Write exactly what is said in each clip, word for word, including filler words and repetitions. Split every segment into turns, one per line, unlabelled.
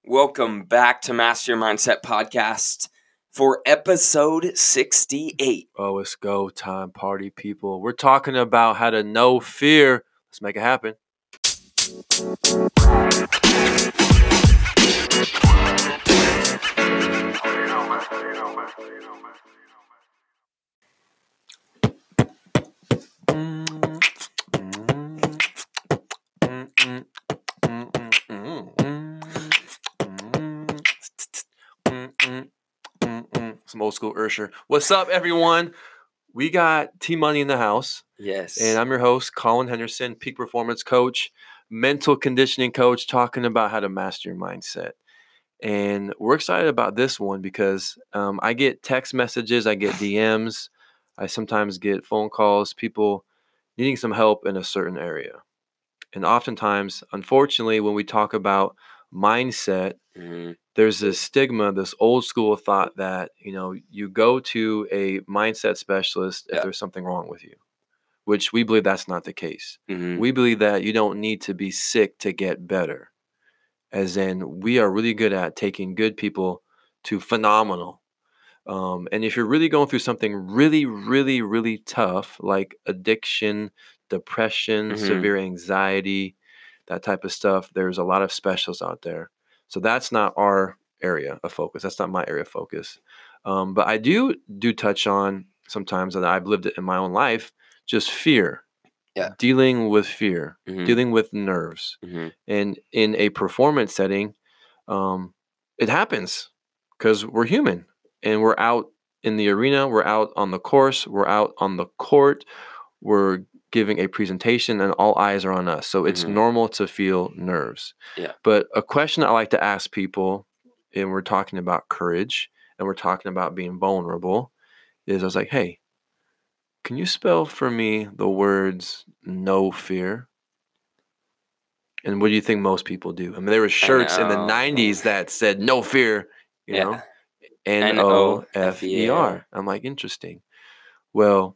Welcome back to Master Your Mindset Podcast for episode sixty-eight.
Oh, it's go time, party people. We're talking about how to know fear. Let's make it happen. Some old school Ursher. What's up, everyone? We got T-Money in the house.
Yes.
And I'm your host, Colin Henderson, peak performance coach, mental conditioning coach, talking about how to master your mindset. And we're excited about this one because um, I get text messages, I get D Ms, I sometimes get phone calls, people needing some help in a certain area. And oftentimes, unfortunately, when we talk about mindset,
mm-hmm.
there's this stigma, this old school thought that, you know, you go to a mindset specialist if
Yeah.
there's something wrong with you, which we believe that's not the case.
Mm-hmm.
We believe that you don't need to be sick to get better. As in, we are really good at taking good people to phenomenal. Um, and if you're really going through something really, really, really tough, like addiction, depression,
Mm-hmm.
severe anxiety, that type of stuff, there's a lot of specialists out there. So that's not our area of focus. That's not my area of focus. Um, but I do do touch on sometimes that I've lived it in my own life, just fear.
Yeah.
Dealing with fear,
Mm-hmm.
dealing with nerves.
Mm-hmm.
And in a performance setting, um, it happens because we're human and we're out in the arena, we're out on the course, we're out on the court, we're giving a presentation and all eyes are on us. So it's
Mm-hmm.
normal to feel nerves.
Yeah.
But a question I like to ask people, and we're talking about courage and we're talking about being vulnerable, is I was like, hey, can you spell for me the words no fear? And what do you think most people do? I mean, there were shirts in the nineties that said no fear, you
Yeah.
know, N O F E
N O F E
R. I'm like, interesting. Well,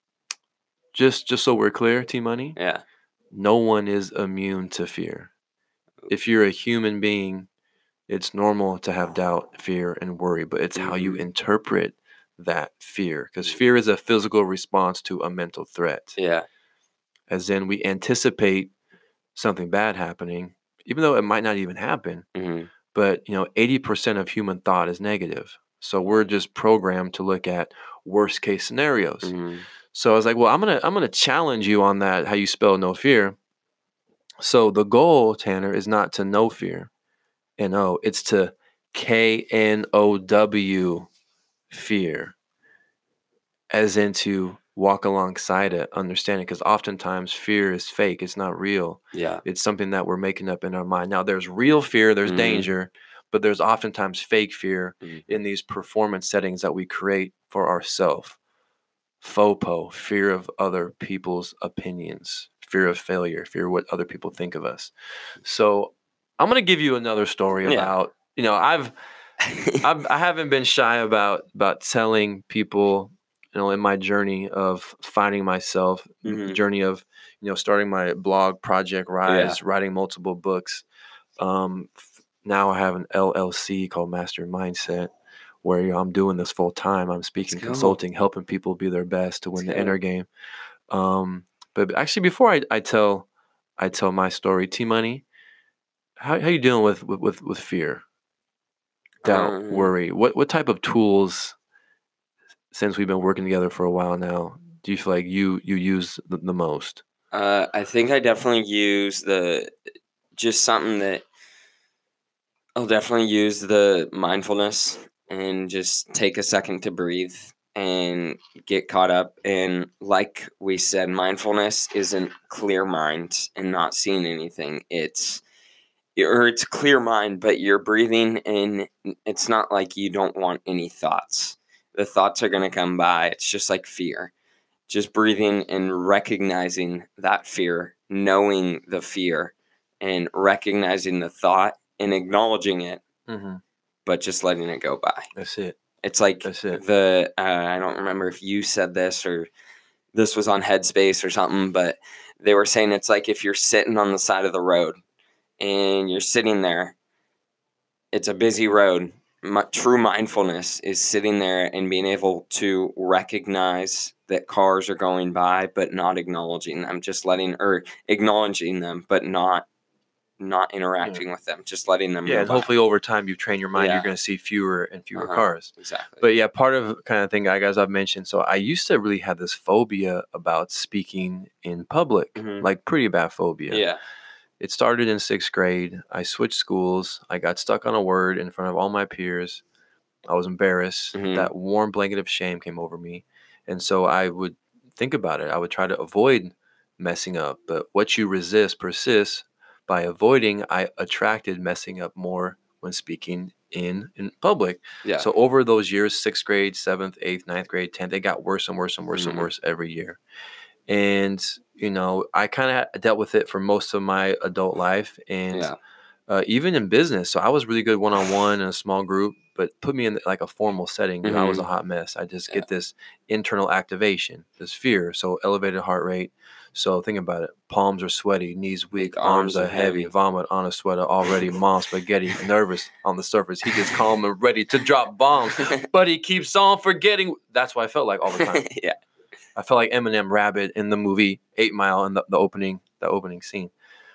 just just so we're clear, T-Money,
Yeah.
no one is immune to fear. If you're a human being, it's normal to have doubt, fear, and worry, but it's how you
Mhm.
interpret that fear. Because fear is a physical response to a mental threat.
Yeah.
As in, we anticipate something bad happening, even though it might not even happen.
Mm-hmm.
But, you know, eighty percent of human thought is negative. So we're just programmed to look at worst case scenarios.
Mm-hmm.
So I was like, well, I'm going to I'm going to challenge you on that, how you spell no fear. So the goal, Tanner, is not to know fear. N O, it's to K N O W fear, as in to walk alongside it, understand it, because oftentimes fear is fake. It's not real.
Yeah.
It's something that we're making up in our mind. Now, there's real fear, there's
Mhm.
danger, but there's oftentimes fake fear
Mhm.
in these performance settings that we create for ourselves. FOPO, fear of other people's opinions, fear of failure, fear of what other people think of us. So I'm going to give you another story
Yeah.
about, you know, I've, I've, I haven't been shy about, about telling people, you know, in my journey of finding myself,
Mhm.
journey of, you know, starting my blog, Project Rise, writing multiple books. Um, f- now I have an L L C called Master Mindset, where you know, I'm doing this full time. I'm speaking,
go.
consulting, helping people be their best to win
Let's
the
go.
inner game. Um, but actually, before I, I tell, I tell my story, T-Money, how how you dealing with with with, with fear, doubt,
Um,
worry? What what type of tools, since we've been working together for a while now, do you feel like you you use the, the most?
Uh, I think I definitely use the just something that I'll definitely use the mindfulness and just take a second to breathe and get caught up. And like we said, mindfulness isn't clear mind and not seeing anything. It's or it's clear mind, but you're breathing, and it's not like you don't want any thoughts. The thoughts are going to come by. It's just like fear. Just breathing and recognizing that fear, knowing the fear, and recognizing the thought and acknowledging it,
Mm-hmm.
but just letting it go by.
That's it.
It's like
That's it.
the, uh, I don't remember if you said this or this was on Headspace or something, but they were saying it's like if you're sitting on the side of the road and you're sitting there it's a busy road. My, true mindfulness is sitting there and being able to recognize that cars are going by, but not acknowledging them, just letting or acknowledging them, but not not
Yeah.
interacting with them, just letting them
Yeah,
go
and
by.
hopefully over time you train your mind, you're
Yeah.
going to see fewer and fewer
Uh-huh.
cars.
Exactly.
But yeah, part of kind of thing, I guys I've mentioned. So I used to really have this phobia about speaking in public,
Mhm.
like pretty bad phobia.
Yeah.
It started in sixth grade. I switched schools. I got stuck on a word in front of all my peers. I was embarrassed.
Mhm.
That warm blanket of shame came over me. And so I would think about it. I would try to avoid messing up. But what you resist persists. By avoiding, I attracted messing up more when speaking in, in public.
Yeah.
So over those years, sixth grade, seventh, eighth, ninth grade, tenth, it got worse and worse and worse and
Mhm.
worse every year. And, you know, I kind of dealt with it for most of my adult life. And
Yeah.
uh, even in business. So I was really good one on one in a small group, but put me in like a formal setting, you know, I was a
Mhm.
hot mess. I just
Yeah.
get this internal activation, this fear. So elevated heart rate. So think about it. Palms are sweaty, knees weak,
Like,
arms
arms
are
are
heavy,
heavy.
vomit on a sweater already, mom spaghetti, nervous on the surface. He gets calm and ready to drop bombs, but he keeps on forgetting. That's what I felt like all the time.
Yeah.
I felt like Eminem Rabbit in the movie Eight Mile in the, the opening, the opening scene.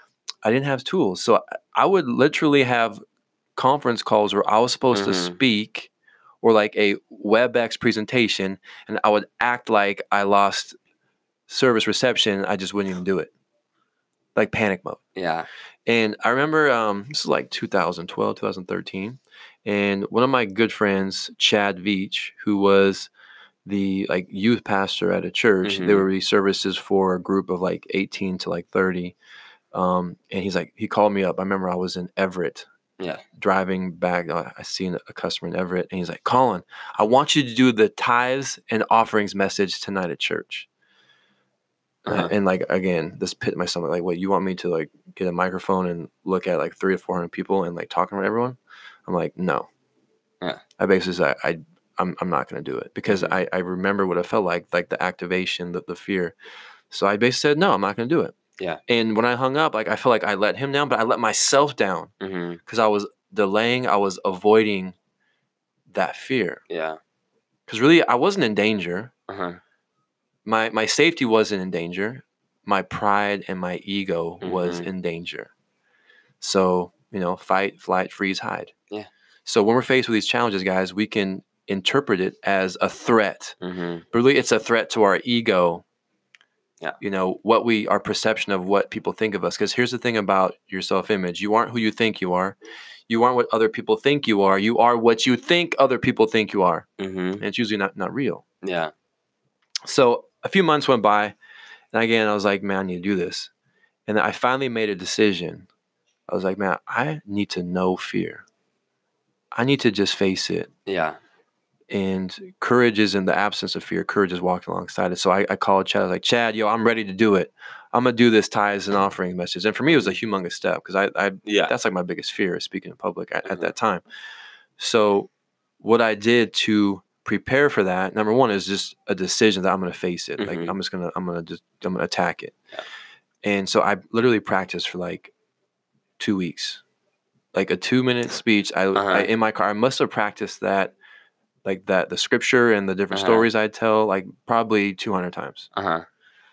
I didn't have tools. So I- I would literally have conference calls where I was supposed to
Mhm.
speak or like a WebEx presentation, and I would act like I lost service reception. I just wouldn't even do it. Like panic mode.
Yeah.
And I remember um, this is like two thousand twelve, two thousand thirteen. And one of my good friends, Chad Veach, who was the like youth pastor at a church, there
Mhm.
would be services for a group of like eighteen to like thirty. Um, and he's like, he called me up. I remember I was in Everett
Yeah.
driving back. uh, I seen a customer in Everett, and he's like, Colin, I want you to do the tithes and offerings message tonight at church. And, I-
Uh-huh.
and like again, this pit in my stomach. Like, what, you want me to like get a microphone and look at like three or four hundred people and like talking to everyone? I'm like, no.
Yeah.
I basically said, I, I'm, I'm not going to do it because
Mhm.
I, I remember what it felt like, like the activation, the, the fear. So I basically said, no, I'm not going to do it.
Yeah.
And when I hung up, like I feel like I let him down, but I let myself down
Mhm.
because I was delaying, I was avoiding that fear.
Yeah.
Because really, I wasn't in danger.
Uh-huh.
My my safety wasn't in danger. My pride and my ego was
Mhm.
in danger. So, you know, fight, flight, freeze, hide.
Yeah.
So when we're faced with these challenges, guys, we can interpret it as a threat.
Mhm.
But really, it's a threat to our ego.
Yeah.
You know, what we, our perception of what people think of us. Because here's the thing about your self-image. You aren't who you think you are. You aren't what other people think you are. You are what you think other people think you are.
Mhm.
And it's usually not, not real.
Yeah.
So a few months went by, and again, I was like, man, I need to do this. And I finally made a decision. I was like, man, I need to know fear. I need to just face it.
Yeah.
And courage is in the absence of fear. Courage is walking alongside it. So I, I called Chad. I was like, Chad, yo, I'm ready to do it. I'm gonna do this tithes and offering message. And for me, it was a humongous step because I, I
Yeah.
that's like my biggest fear is speaking in public at, at
Mhm.
that time. So what I did to prepare for that, number one, is just a decision that I'm gonna face it. Like
Mhm.
I'm just gonna I'm gonna just I'm gonna attack it.
Yeah.
And so I literally practiced for like two weeks, like a two minute speech. I,
Uh-huh.
I in my car. I must have practiced that, like that, the scripture and the different
Uh-huh.
stories I tell, like probably two hundred times.
Uh-huh.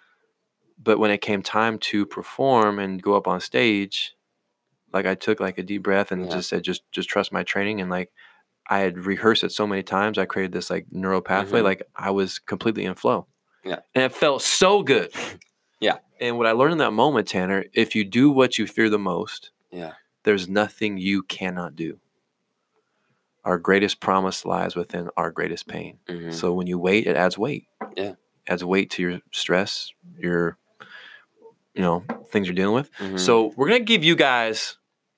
But when it came time to perform and go up on stage, like I took like a deep breath and
Yeah.
just said, just just trust my training. And like I had rehearsed it so many times, I created this like neural pathway.
Mhm.
Like I was completely in flow.
Yeah.
And it felt so good.
Yeah.
And what I learned in that moment, Tanner, if you do what you fear the most,
Yeah.
there's nothing you cannot do. Our greatest promise lies within our greatest pain.
Mhm.
So when you wait, it adds weight.
Yeah.
Adds weight to your stress, your, you know, things you're dealing with.
Mhm.
So we're gonna give you guys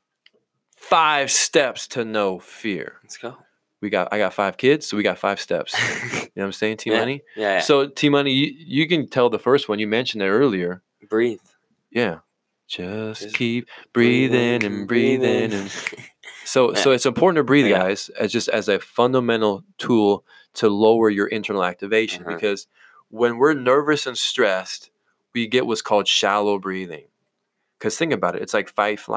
five steps to know fear.
Let's go.
We got I got five kids, so we got five steps. You know what I'm saying, T
Yeah.
Money?
Yeah. Yeah.
So T Money, you, you can tell the first one. You mentioned it earlier.
Breathe.
Yeah. Just,
Just
keep breathing and breathing and So,
Yeah.
so it's important to breathe,
Yeah.
guys, as just as a fundamental tool to lower your internal activation.
Uh-huh.
Because when we're nervous and stressed, we get what's called shallow breathing. Because think about it, it's like fight, flight.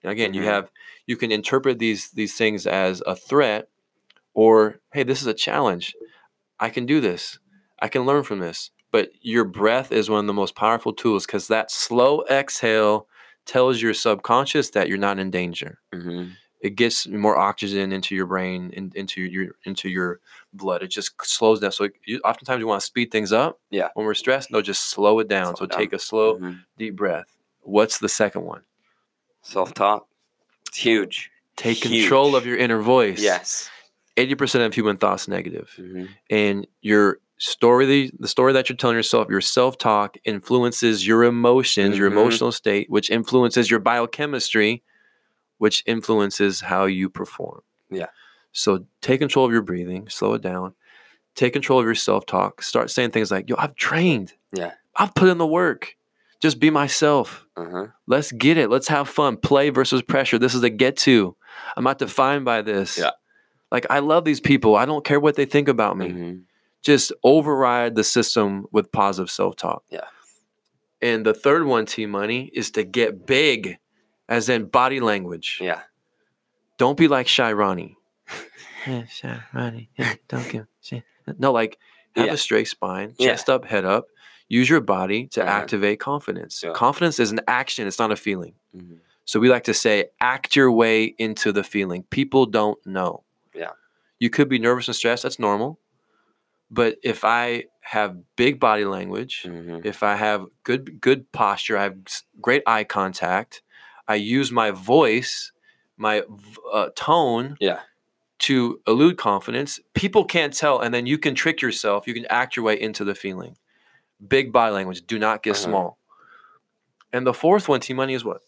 And again,
Mhm.
you have you can interpret these these things as a threat, or hey, this is a challenge. I can do this. I can learn from this. But your breath is one of the most powerful tools, because that slow exhale tells your subconscious that you're not in danger.
Mhm.
It gets more oxygen into your brain, in, into your into your blood. It just slows down. So you, oftentimes we want to speed things up.
Yeah.
When we're stressed, no, just slow it down.
Slow
so
down.
take a slow,
Mhm.
deep breath. What's the second one?
Self-talk. It's huge.
Take
Huge.
control of your inner voice.
Yes.
eighty percent of human thoughts negative.
Mhm.
And your story, the story that you're telling yourself, your self-talk influences your emotions, your
Mhm.
emotional state, which influences your biochemistry, which influences how you perform.
Yeah.
So take control of your breathing, slow it down. Take control of your self-talk. Start saying things like, yo, I've trained.
Yeah.
I've put in the work. Just be myself.
Uh-huh.
Let's get it. Let's have fun. Play versus pressure. This is a get to. I'm not defined by this.
Yeah.
Like, I love these people. I don't care what they think about me.
Mhm.
Just override the system with positive self-talk.
Yeah.
And the third one, T Money, is to get big, as in body language.
Yeah.
Don't be like Shy Ronnie. Yeah, Shy Ronnie. Yeah, don't give shit. No, like, have
Yeah.
a straight spine,
Yeah.
chest up, head up. Use your body to
Uh-huh.
activate confidence.
Yeah.
Confidence is an action. It's not a feeling.
Mhm.
So we like to say, act your way into the feeling. People don't know.
Yeah.
You could be nervous and stressed. That's normal. But if I have big body language,
Mhm.
if I have good good posture, I have s- great eye contact, I use my voice, my v- uh, tone
Yeah.
to elude confidence, people can't tell. And then you can trick yourself. You can act your way into the feeling. Big body language. Do not get
Uh-huh.
small. And the fourth one, T Money, is what?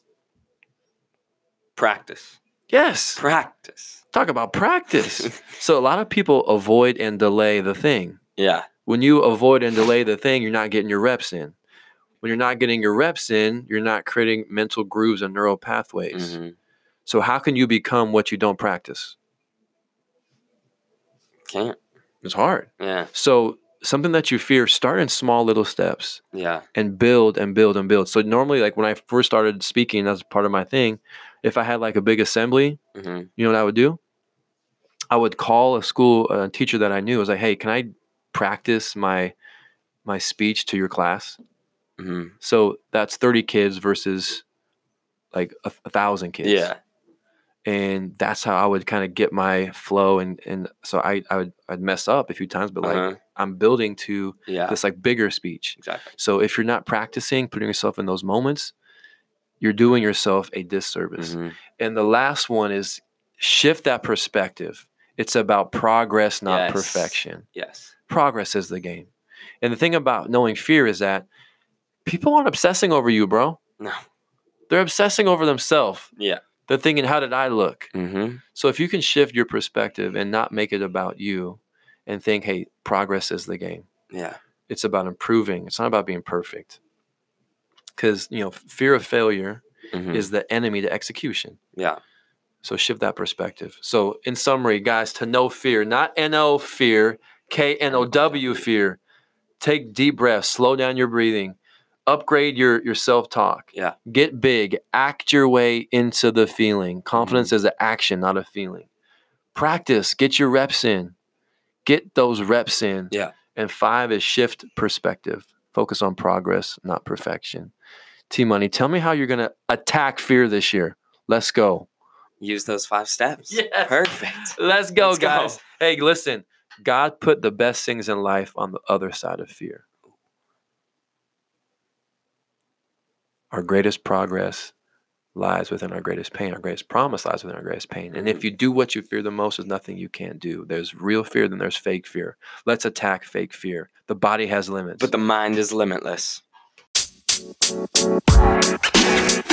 Practice.
Yes.
Practice.
Talk about practice. So a lot of people avoid and delay the thing.
Yeah.
When you avoid and delay the thing, you're not getting your reps in. When you're not getting your reps in, you're not creating mental grooves and neural pathways.
Mhm.
So how can you become what you don't practice?
Can't.
It's hard.
Yeah.
So something that you fear, start in small little steps
Yeah.
and build and build and build. So normally, like when I first started speaking, that's part of my thing. If I had like a big assembly,
Mhm.
you know what I would do? I would call a school uh, teacher that I knew. I was like, hey, can I practice my my speech to your class?
Mhm.
So that's thirty kids versus like a, a thousand kids.
Yeah.
And that's how I would kind of get my flow. And, and so I, I would, I'd mess up a few times, but like
Uh-huh.
I'm building to
Yeah.
this like bigger speech.
Exactly.
So if you're not practicing, putting yourself in those moments, you're doing yourself a disservice.
Mhm.
And the last one is shift that perspective. It's about progress, not
Yes.
perfection.
Yes.
Progress is the game. And the thing about knowing fear is that people aren't obsessing over you, bro.
No.
They're obsessing over themselves.
Yeah.
They're thinking, how did I look?
Mhm.
So if you can shift your perspective and not make it about you and think, hey, progress is the game.
Yeah.
It's about improving. It's not about being perfect. Because, you know, fear of failure
Mhm.
is the enemy to execution.
Yeah.
So shift that perspective. So in summary, guys, to know fear, not N O fear, K N O W fear. Take deep breaths, slow down your breathing, upgrade your, your self-talk.
Yeah.
Get big, act your way into the feeling. Confidence
Mm-hmm.
is an action, not a feeling. Practice, get your reps in. Get those reps in.
Yeah.
And five is shift perspective. Focus on progress, not perfection. T-Money, tell me how you're going to attack fear this year. Let's go.
Use those five steps.
Yes.
Perfect.
Let's go,
Let's go.
guys. Hey, listen. God put the best things in life on the other side of fear. Our greatest progress lies within our greatest pain. Our greatest promise lies within our greatest pain. And if you do what you fear the most, there's nothing you can't do. There's real fear, then there's fake fear. Let's attack fake fear. The body has limits.
But the mind is limitless.